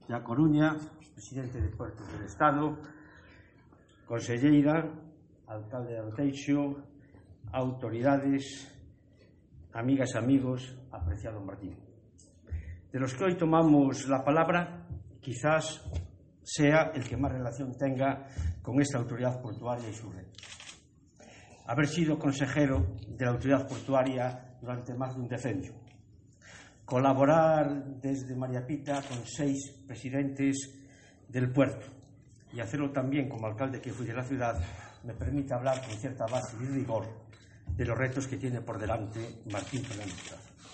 de A Coruña, presidente de Puertos del Estado, conselleira, alcalde de Oteixo, autoridades, amigas, amigos, apreciado Martín. De los que hoy tomamos la palabra, quizás sea el que más relación tenga con esta autoridad portuaria y su red. Haber sido consejero de la autoridad portuaria durante más de un decenio, colaborar desde María Pita con 6 presidentes del puerto y hacerlo también como alcalde que fui de la ciudad, me permite hablar con cierta base y rigor de los retos que tiene por delante Martín Fernández.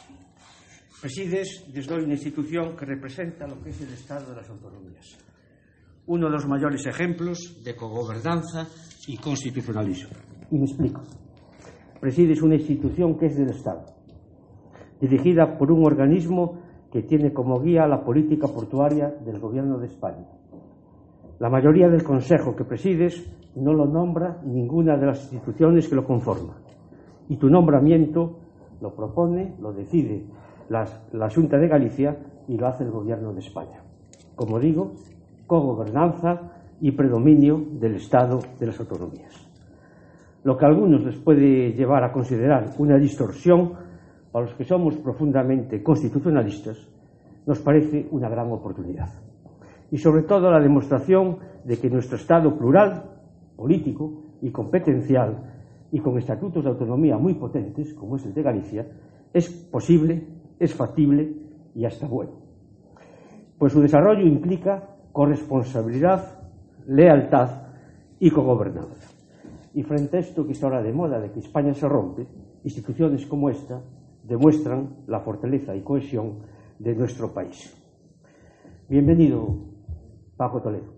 Presides desde hoy una institución que representa lo que es el Estado de las autonomías, uno de los mayores ejemplos de cogobernanza y constitucionalismo. Y me explico. Presides una institución que es del Estado, dirigida por un organismo que tiene como guía la política portuaria del Gobierno de España. La mayoría del Consejo que presides no lo nombra ninguna de las instituciones que lo conforman, y tu nombramiento lo propone, lo decide la Xunta de Galicia y lo hace el Gobierno de España. Como digo, cogobernanza y predominio del Estado de las autonomías. Lo que a algunos les puede llevar a considerar una distorsión, para los que somos profundamente constitucionalistas, nos parece una gran oportunidad. Y sobre todo la demostración de que nuestro Estado plural, político y competencial, y con estatutos de autonomía muy potentes, como es el de Galicia, es posible, es factible y hasta bueno. Pues su desarrollo implica corresponsabilidad, lealtad y cogobernanza. Y frente a esto que está ahora de moda, de que España se rompe, instituciones como esta demuestran la fortaleza y cohesión de nuestro país. Bienvenido, Paco Toledo.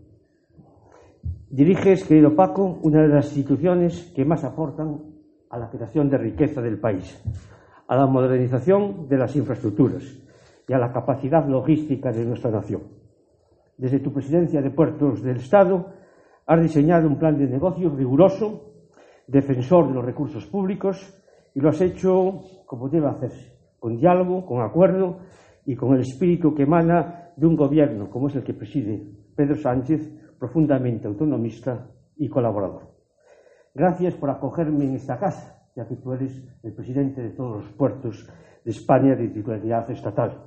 Diriges, querido Paco, una de las instituciones que más aportan a la creación de riqueza del país, a la modernización de las infraestructuras y a la capacidad logística de nuestra nación. Desde tu presidencia de Puertos del Estado, has diseñado un plan de negocios riguroso, defensor de los recursos públicos, y lo has hecho como debe hacerse, con diálogo, con acuerdo y con el espíritu que emana de un gobierno como es el que preside Pedro Sánchez, profundamente autonomista y colaborador. Gracias por acogerme en esta casa, ya que tú eres el presidente de todos los puertos de España de titularidad estatal.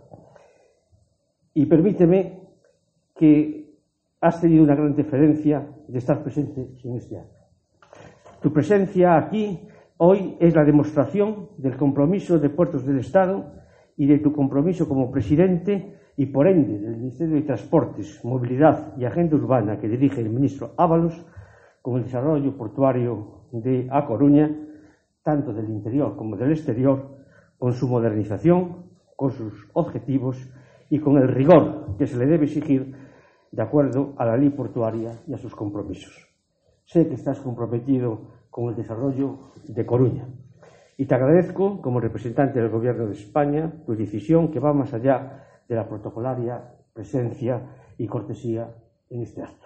Y permíteme que has tenido una gran deferencia de estar presente en este acto. Tu presencia aquí hoy es la demostración del compromiso de Puertos del Estado y de tu compromiso como presidente y por ende del Ministerio de Transportes, Movilidad y Agenda Urbana que dirige el ministro Ábalos con el desarrollo portuario de A Coruña, tanto del interior como del exterior, con su modernización, con sus objetivos y con el rigor que se le debe exigir de acuerdo a la ley portuaria y a sus compromisos. Sé que estás comprometido con el desarrollo de Coruña y te agradezco, como representante del Gobierno de España, tu decisión que va más allá de la protocolaria presencia y cortesía en este acto.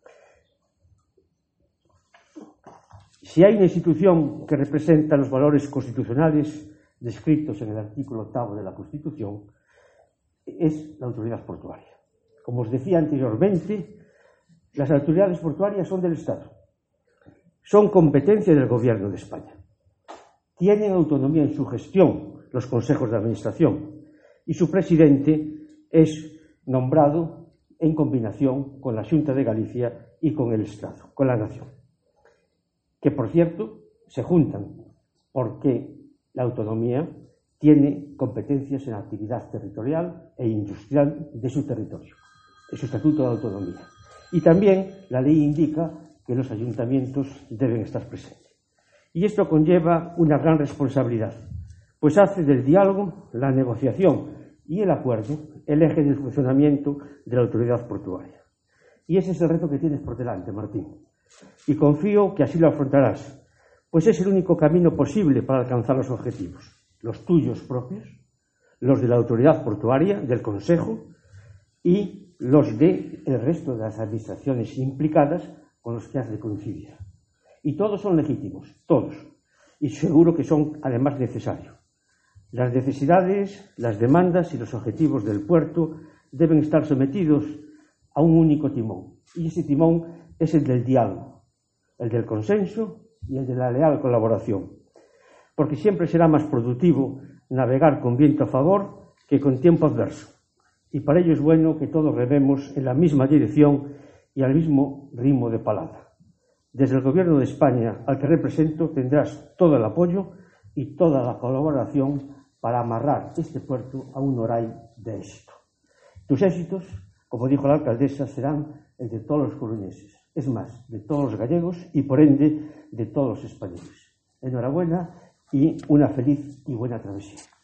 Si hay una institución que representa los valores constitucionales descritos en el artículo 8º de la Constitución, es la autoridad portuaria. Como os decía anteriormente, las autoridades portuarias son del Estado. Son competencia del Gobierno de España. Tienen autonomía en su gestión los consejos de administración y su presidente es nombrado en combinación con la Xunta de Galicia y con el Estado, con la nación. Que, por cierto, se juntan porque la autonomía tiene competencias en la actividad territorial e industrial de su territorio, en su estatuto de autonomía. Y también la ley indica que los ayuntamientos deben estar presentes. Y esto conlleva una gran responsabilidad, pues hace del diálogo, la negociación y el acuerdo el eje del funcionamiento de la autoridad portuaria. Y ese es el reto que tienes por delante, Martín. Y confío que así lo afrontarás, pues es el único camino posible para alcanzar los objetivos, los tuyos propios, los de la autoridad portuaria, del Consejo, y los del resto de las administraciones implicadas con los que has de coincidir. Y todos son legítimos, todos, y seguro que son además necesarios. Las necesidades, las demandas y los objetivos del puerto deben estar sometidos a un único timón. Y ese timón es el del diálogo, el del consenso y el de la leal colaboración. Porque siempre será más productivo navegar con viento a favor que con tiempo adverso. Y para ello es bueno que todos rememos en la misma dirección y al mismo ritmo de palabra. Desde el Gobierno de España, al que represento, tendrás todo el apoyo y toda la colaboración para amarrar este puerto a un oray de éxito. Tus éxitos, como dijo la alcaldesa, serán el de todos los coruñeses, es más, de todos los gallegos y, por ende, de todos los españoles. Enhorabuena y una feliz y buena travesía.